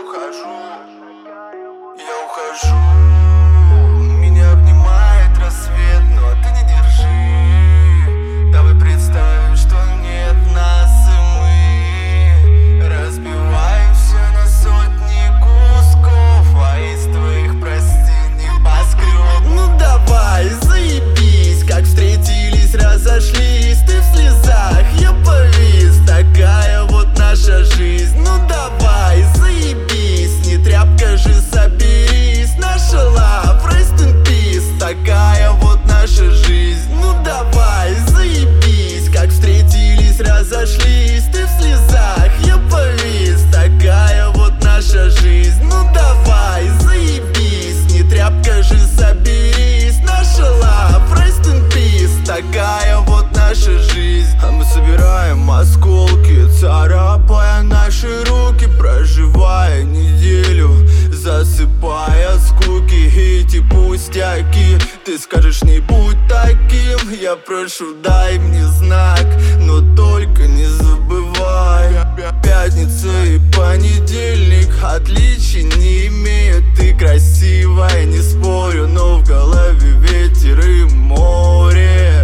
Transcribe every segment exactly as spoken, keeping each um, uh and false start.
ухожу, я ухожу. Меня обнимает рассвет, но ты не держи. Давай представим, что нет нас, и мы разбиваемся на сотни кусков, а из твоих, прости, небоскреб. Ну давай, заебись, как встретились, разошлись. Ты в слезах, я повис, такая вот наша жизнь. Ну давай, заебись, не тряпка же, соберись. Наша love, rest in peace, такая вот наша жизнь. Ну давай, заебись, как встретились, разошлись. Ты в слезах, я повис, такая вот наша жизнь. Ну давай, заебись, не тряпка же, соберись. Наша love, rest in peace, такая вот наша жизнь. А мы собираем осколки, царапая наши руки, проживая неделю, засыпая скуки. Эти пустяки, ты скажешь, не будь таким. Я прошу, дай мне знак, но только не забывай. Пятница и понедельник отличий не имеют. Ты красивая, не спорю, но в голове ветер и море.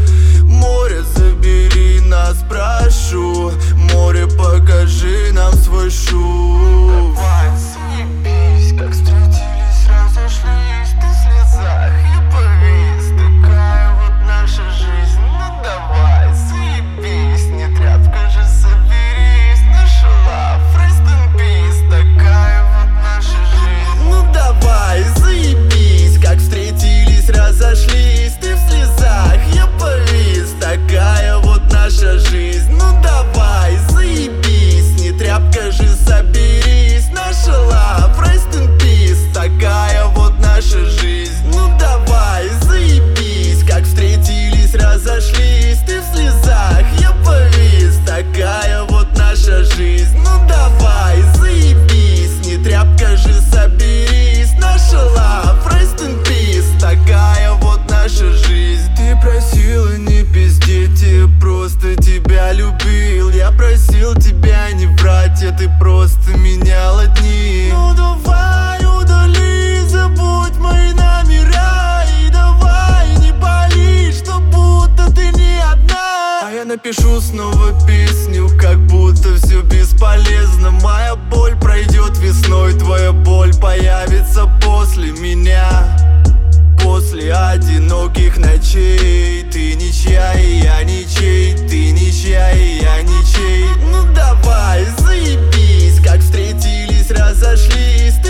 Море, забери нас, прошу. Море, покажи нам свой шум. Давай, заебись, как встретились, разошлись. Ты в слезах, я повис, такая вот наша жизнь. Ну давай, заебись, не тряпка же, соберись. Наша love, rest in peace, такая вот наша жизнь. Ну давай, заебись, как встретились, разошлись. Ты в слезах, я повис, такая вот наша жизнь. Ну давай, заебись, не тряпка же, соберись. Наша love, rest in peace, такая вот наша жизнь. Ну давай, заебись, как встретились, разошлись. Ты в слезах, я повис, такая вот наша жизнь. Ну давай, заебись, не тряпка же, соберись. Наша love, rest in peace, такая вот наша жизнь. Ты просила не пиздеть, я просто тебя любил. Я просил тебя не врать, а ты просто меняла дни. Ну давай удали, забудь мои номера. И давай не пали, что будто ты не одна. А я напишу снова песню, как будто все бесполезно. Моя боль пройдет весной, твоя боль появится после меня. После одиноких ночей. Ты ничья и я ничей, ты ничья и я ничей. Ну давай, заебись, как встретились, разошлись.